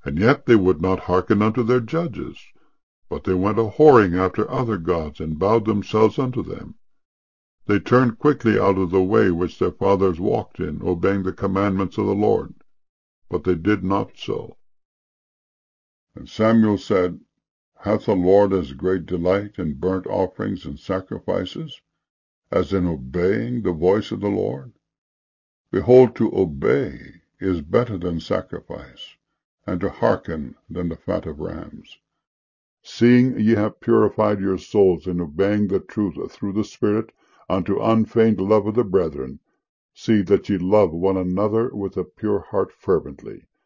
And yet they would not hearken unto their judges, but they went a-whoring after other gods, and bowed themselves unto them. They turned quickly out of the way which their fathers walked in, obeying the commandments of the Lord. But they did not so. And Samuel said, Hath the Lord as great delight in burnt offerings and sacrifices, as in obeying the voice of the Lord? Behold, to obey is better than sacrifice, and to hearken than the fat of rams. Seeing ye have purified your souls in obeying the truth through the Spirit unto unfeigned love of the brethren, see that ye love one another with a pure heart fervently,